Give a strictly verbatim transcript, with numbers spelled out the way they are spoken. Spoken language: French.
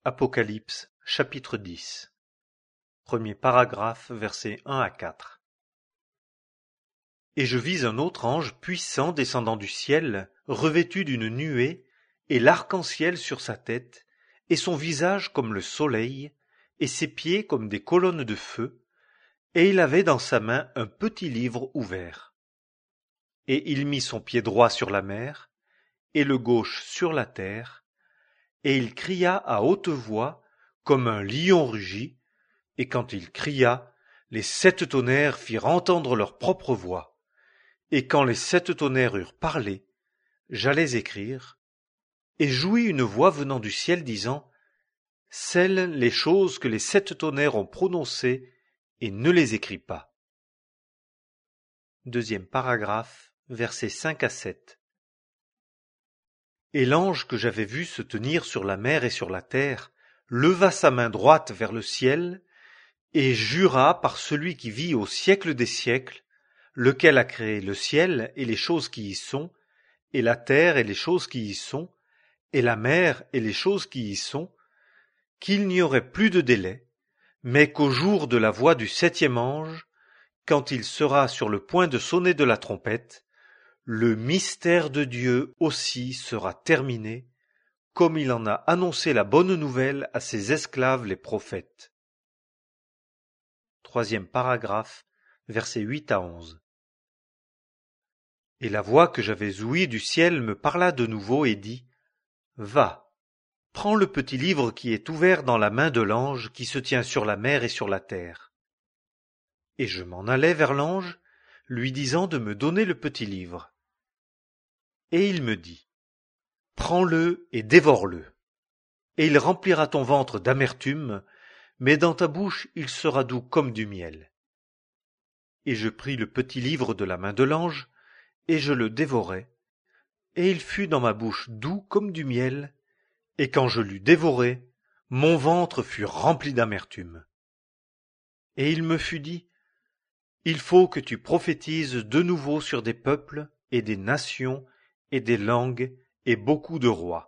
Apocalypse, chapitre dix. Premier paragraphe, versets un à quatre. Et je vis un autre ange puissant descendant du ciel, revêtu d'une nuée, et l'arc-en-ciel sur sa tête, et son visage comme le soleil, et ses pieds comme des colonnes de feu, et il avait dans sa main un petit livre ouvert. Et il mit son pied droit sur la mer, et le gauche sur la terre, et il cria à haute voix, comme un lion rugit, et quand il cria, les sept tonnerres firent entendre leur propre voix. Et quand les sept tonnerres eurent parlé, j'allais écrire, et j'ouïs une voix venant du ciel disant, scelle les choses que les sept tonnerres ont prononcées, et ne les écris pas. Deuxième paragraphe, versets cinq à sept. Et l'ange que j'avais vu se tenir sur la mer et sur la terre, leva sa main droite vers le ciel, et jura par celui qui vit au siècle des siècles, lequel a créé le ciel et les choses qui y sont, et la terre et les choses qui y sont, et la mer et les choses qui y sont, qu'il n'y aurait plus de délai, mais qu'au jour de la voix du septième ange, quand il sera sur le point de sonner de la trompette, le mystère de Dieu aussi sera terminé, comme il en a annoncé la bonne nouvelle à ses esclaves les prophètes. Troisième paragraphe, versets huit à onze. Et la voix que j'avais ouïe du ciel me parla de nouveau et dit, va, prends le petit livre qui est ouvert dans la main de l'ange qui se tient sur la mer et sur la terre. Et je m'en allai vers l'ange, lui disant de me donner le petit livre. Et il me dit, prends-le et dévore-le, et il remplira ton ventre d'amertume, mais dans ta bouche il sera doux comme du miel. Et je pris le petit livre de la main de l'ange, et je le dévorai, et il fut dans ma bouche doux comme du miel, et quand je l'eus dévoré, mon ventre fut rempli d'amertume. Et il me fut dit, il faut que tu prophétises de nouveau sur des peuples, et des nations, et des langues, et beaucoup de rois.